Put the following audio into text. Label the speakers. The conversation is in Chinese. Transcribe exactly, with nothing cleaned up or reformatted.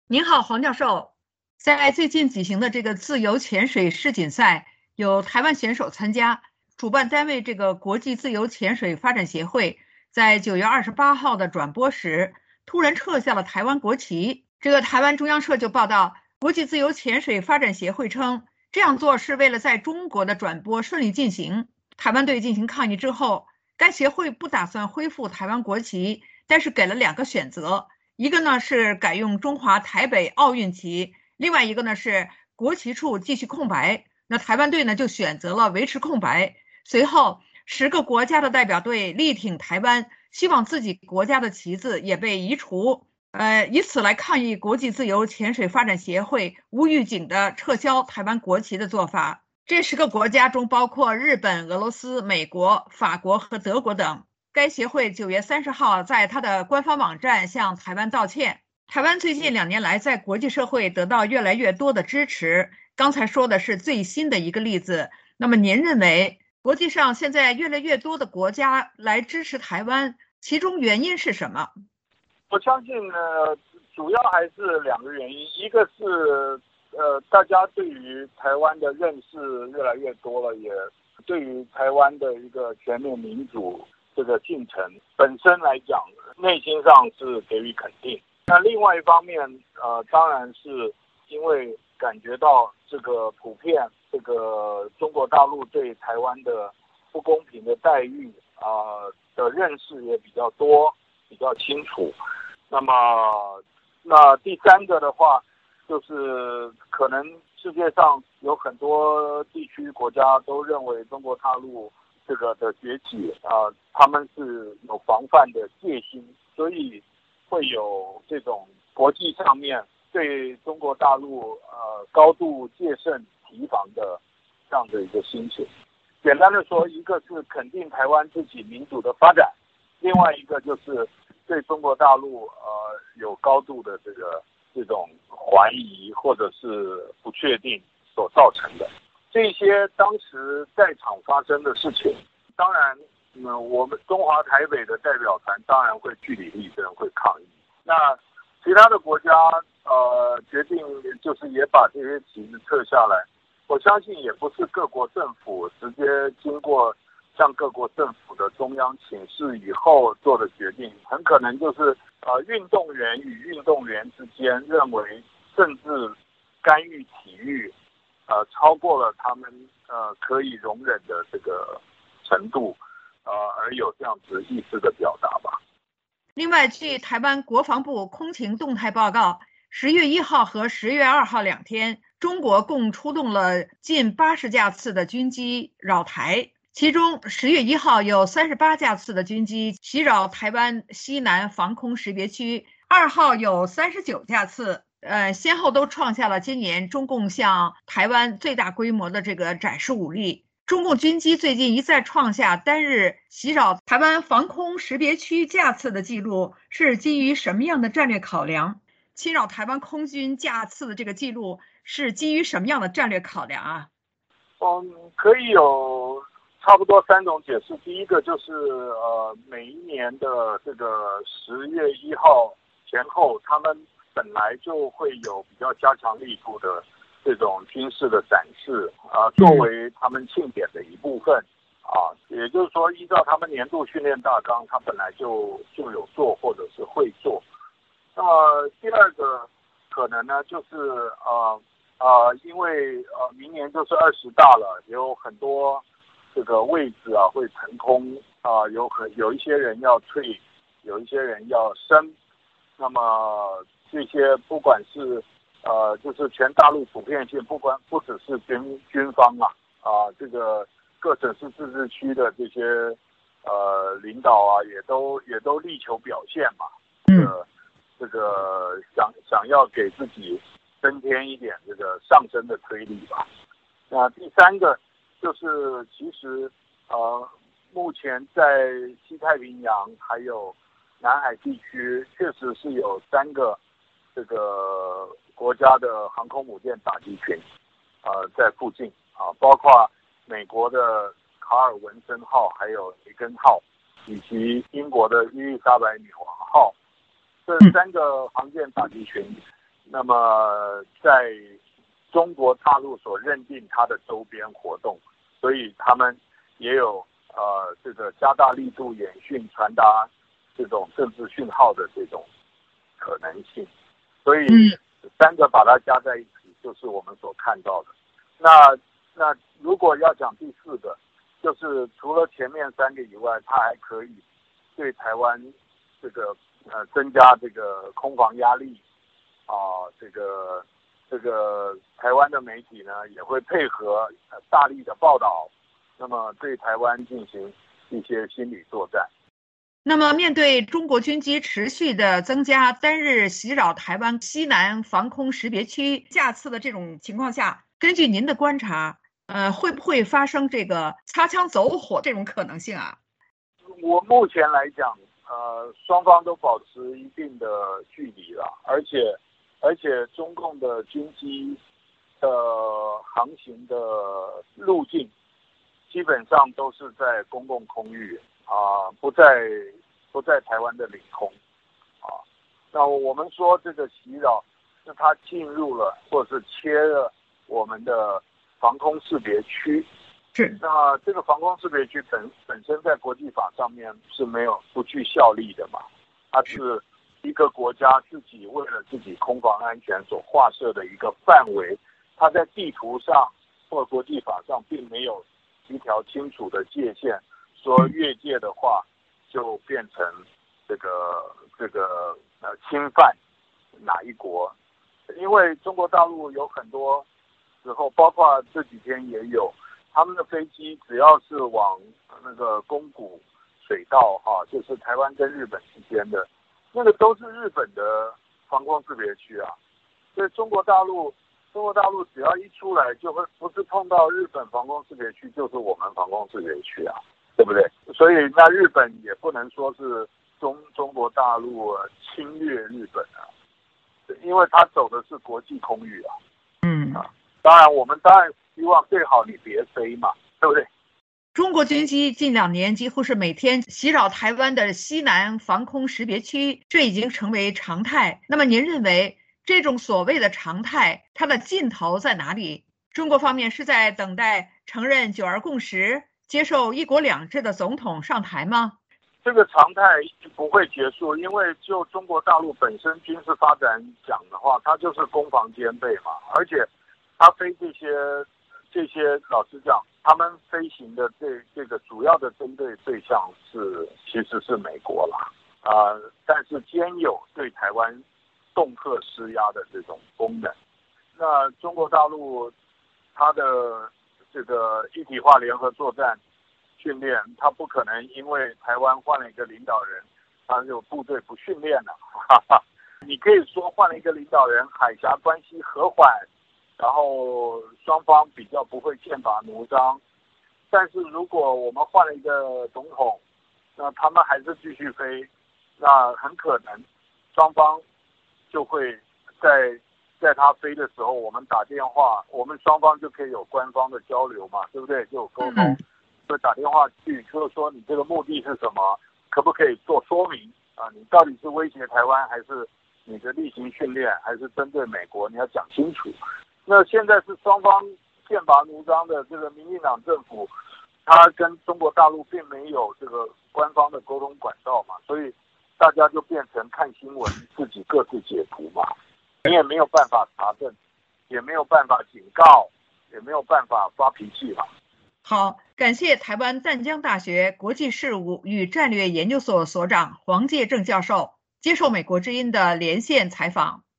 Speaker 1: 您好，黄教授。在最近举行的这个自由潜水世锦赛，有台湾选手参加。主办单位这个国际自由潜水发展协会在九月二十八号的转播时，突然撤下了台湾国旗。这个台湾中央社就报道，国际自由潜水发展协会称，这样做是为了在中国的转播顺利进行。台湾队进行抗议之后，该协会不打算恢复台湾国旗，但是给了两个选择。一个呢是改用中华台北奥运旗，另外一个呢是国旗处继续空白。那台湾队呢就选择了维持空白。随后，十个国家的代表队力挺台湾，希望自己国家的旗子也被移除，呃，以此来抗议国际自由潜水发展协会无预警的撤销台湾国旗的做法。这十个国家中包括日本、俄罗斯、美国、法国和德国等。该协会九月三十号在他的官方网站向台湾道歉。台湾最近两年来在国际社会得到越来越多的支持，刚才说的是最新的一个例子。那么您认为国际上现在越来越多的国家来支持台湾，其中原因是什么？
Speaker 2: 我相信呢，主要还是两个原因，一个是呃，大家对于台湾的认识越来越多了，也对于台湾的一个全面民主这个进程本身来讲，内心上是给予肯定。那另外一方面，呃，当然是因为感觉到这个普遍这个中国大陆对台湾的不公平的待遇啊、呃、的认识也比较多，比较清楚。那么，那第三个的话，就是可能世界上有很多地区国家都认为中国大陆这个的崛起啊、呃，他们是有防范的戒心，所以会有这种国际上面对中国大陆呃高度戒慎提防的这样的一个心情。简单的说，一个是肯定台湾自己民主的发展，另外一个就是对中国大陆呃有高度的这个这种怀疑或者是不确定所造成的。这些当时在场发生的事情，当然，嗯，我们中华台北的代表团当然会据理力争，会抗议。那其他的国家，呃，决定就是也把这些旗子撤下来。我相信也不是各国政府直接经过向各国政府的中央请示以后做的决定，很可能就是呃运动员与运动员之间认为政治干预体育。呃，超过了他们呃可以容忍的这个程度，呃，而有这样子意思的表达吧。
Speaker 1: 另外，据台湾国防部空情动态报告，十月一号和十月二号两天，中国共出动了近八十架次的军机扰台，其中十月一号有三十八架次的军机袭扰台湾西南防空识别区，二号有三十九架次。呃，先后都创下了今年中共向台湾最大规模的这个展示武力。中共军机最近一再创下单日袭扰台湾防空识别区架次的记录，是基于什么样的战略考量？侵扰台湾空军架次的这个记录是基于什么样的战略考量啊？
Speaker 2: 嗯，可以有差不多三种解释。第一个就是呃，每一年的这个十月一号前后，他们本来就会有比较加强力度的这种军事的展示啊、呃，作为他们庆典的一部分啊，也就是说，依照他们年度训练大纲，他本来就就有做或者是会做。那么第二个可能呢，就是呃呃，因为呃明年就是二十大了，有很多这个位置啊会腾空啊、呃，有很有一些人要退，有一些人要升，那么这些不管是呃，就是全大陆普遍性，不管不只是军军方啊，啊、呃，这个各省市自治区的这些呃领导啊，也都也都力求表现嘛，这个这个想想要给自己增添一点这个上升的推力吧。那第三个就是其实呃，目前在西太平洋还有南海地区，确实是有三个这个国家的航空母舰打击群，呃，在附近啊，包括美国的卡尔文森号，还有雷根号，以及英国的伊丽莎白女王号，这三个航舰打击群那么在中国大陆所认定它的周边活动，所以他们也有呃这个加大力度演训传达这种政治讯号的这种可能性。所以三个把它加在一起，就是我们所看到的。那那如果要讲第四个，就是除了前面三个以外，它还可以对台湾这个呃增加这个空防压力啊、呃，这个这个台湾的媒体呢也会配合、呃、大力的报道，那么对台湾进行一些心理作战。
Speaker 1: 那么面对中国军机持续的增加，单日袭扰台湾西南防空识别区架次的这种情况下，根据您的观察，呃，会不会发生这个擦枪走火这种可能性啊？
Speaker 2: 我目前来讲，呃，双方都保持一定的距离了，而且而且中共的军机的航行的路径基本上都是在公共空域啊、呃，不在不在台湾的领空啊。那我们说这个袭扰是它进入了或是切了我们的防空识别区。
Speaker 1: 是。
Speaker 2: 那这个防空识别区本本身在国际法上面是没有不具效力的嘛？它是一个国家自己为了自己空防安全所划设的一个范围，它在地图上或国际法上并没有一条清楚的界限，说越界的话就变成这个这个呃侵犯哪一国？因为中国大陆有很多时候，包括这几天也有，他们的飞机只要是往那个宫古水道哈、啊，就是台湾跟日本之间的，那个都是日本的防空识别区啊。所以中国大陆中国大陆只要一出来，就会不是碰到日本防空识别区，就是我们防空识别区啊，对不对？所以那日本也不能说是中中国大陆侵略日本啊，因为他走的是国际空域啊。
Speaker 1: 嗯
Speaker 2: 啊，当然我们当然希望最好你别飞嘛，对不对？
Speaker 1: 中国军机近两年几乎是每天袭扰台湾的西南防空识别区，这已经成为常态。那么您认为这种所谓的常态，它的尽头在哪里？中国方面是在等待承认九二共识、接受一国两制的总统上台吗？
Speaker 2: 这个常态不会结束，因为就中国大陆本身军事发展讲的话，它就是攻防兼备嘛，而且它飞这些这些，老实讲，他们飞行的这这个主要的针对对象是其实是美国啦，啊、呃，但是兼有对台湾恫吓施压的这种功能。那中国大陆它的这个一体化联合作战训练，它不可能因为台湾换了一个领导人，它就部队不训练了。哈哈，你可以说换了一个领导人，海峡关系和缓，然后双方比较不会剑拔弩张。但是如果我们换了一个总统，那他们还是继续飞，那很可能双方就会在在他飞的时候，我们打电话，我们双方就可以有官方的交流嘛，对不对？就有沟通。就打电话去，就是说你这个目的是什么，可不可以做说明啊？你到底是威胁台湾，还是你的例行训练，还是针对美国？你要讲清楚。那现在是双方剑拔弩张的这个民进党政府，他跟中国大陆并没有这个官方的沟通管道嘛，所以大家就变成看新闻，自己各自解读嘛。你也没有办法查证，也没有办法警告，也没有办法发脾气嘛。
Speaker 1: 好，感谢台湾淡江大学国际事务与战略研究所所长黄介正教授接受美国之音的连线采访。